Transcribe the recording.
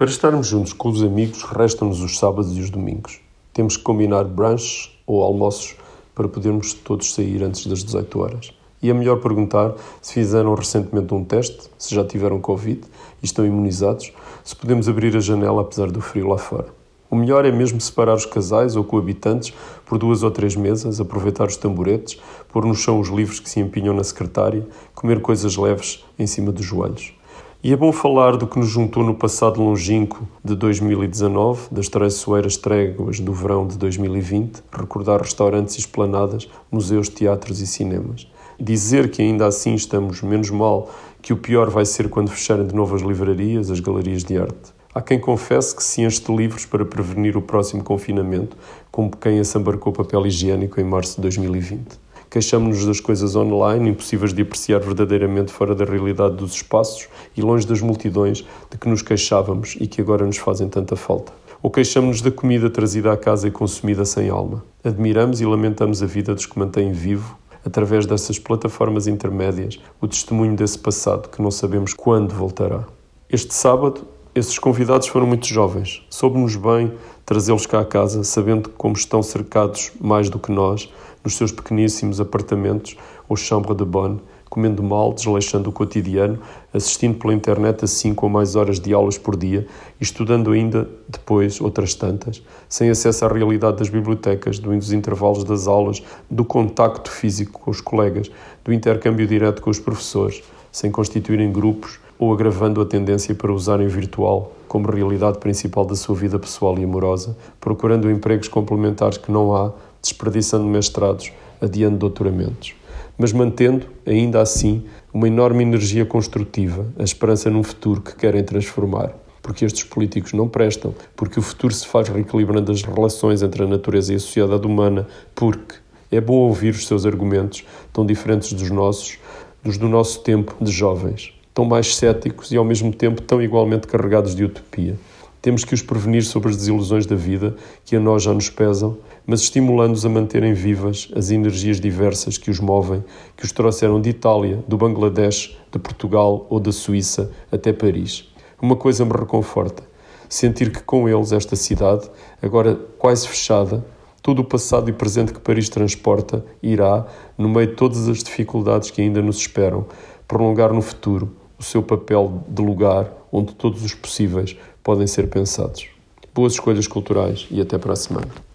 Para estarmos juntos com os amigos, restam-nos os sábados e os domingos. Temos que combinar brunches ou almoços para podermos todos sair antes das 18 horas. E é melhor perguntar se fizeram recentemente um teste, se já tiveram Covid e estão imunizados, se podemos abrir a janela apesar do frio lá fora. O melhor é mesmo separar os casais ou coabitantes por 2 ou 3 mesas, aproveitar os tamboretes, pôr no chão os livros que se empinham na secretária, comer coisas leves em cima dos joelhos. E é bom falar do que nos juntou no passado longínquo de 2019, das traiçoeiras tréguas do verão de 2020, recordar restaurantes e esplanadas, museus, teatros e cinemas. Dizer que ainda assim estamos menos mal, que o pior vai ser quando fecharem de novo as livrarias, as galerias de arte. Há quem confesse que se enche de livros para prevenir o próximo confinamento, como quem assambarcou papel higiênico em março de 2020. Queixamo-nos das coisas online, impossíveis de apreciar verdadeiramente fora da realidade dos espaços e longe das multidões de que nos queixávamos e que agora nos fazem tanta falta. Ou queixamo-nos da comida trazida à casa e consumida sem alma. Admiramos e lamentamos a vida dos que mantêm vivo, através dessas plataformas intermédias, o testemunho desse passado que não sabemos quando voltará. Este sábado, esses convidados foram muito jovens. Soube-nos bem trazê-los cá a casa, sabendo como estão cercados mais do que nós, nos seus pequeníssimos apartamentos ou chambre de bonne, comendo mal, desleixando o cotidiano, assistindo pela internet a 5 ou mais horas de aulas por dia e estudando ainda depois outras tantas, sem acesso à realidade das bibliotecas, dos intervalos das aulas, do contacto físico com os colegas, do intercâmbio direto com os professores, sem constituírem grupos ou agravando a tendência para usarem o virtual como realidade principal da sua vida pessoal e amorosa, procurando empregos complementares que não há, desperdiçando mestrados, adiando doutoramentos. Mas mantendo, ainda assim, uma enorme energia construtiva, a esperança num futuro que querem transformar. Porque estes políticos não prestam, porque o futuro se faz reequilibrando as relações entre a natureza e a sociedade humana, porque é bom ouvir os seus argumentos, tão diferentes dos nossos, dos do nosso tempo de jovens, tão mais céticos e ao mesmo tempo tão igualmente carregados de utopia. Temos que os prevenir sobre as desilusões da vida, que a nós já nos pesam, mas estimulando-os a manterem vivas as energias diversas que os movem, que os trouxeram de Itália, do Bangladesh, de Portugal ou da Suíça até Paris. Uma coisa me reconforta, sentir que com eles esta cidade, agora quase fechada, todo o passado e presente que Paris transporta, irá, no meio de todas as dificuldades que ainda nos esperam, prolongar no futuro o seu papel de lugar onde todos os possíveis podem ser pensados. Boas escolhas culturais e até para a semana.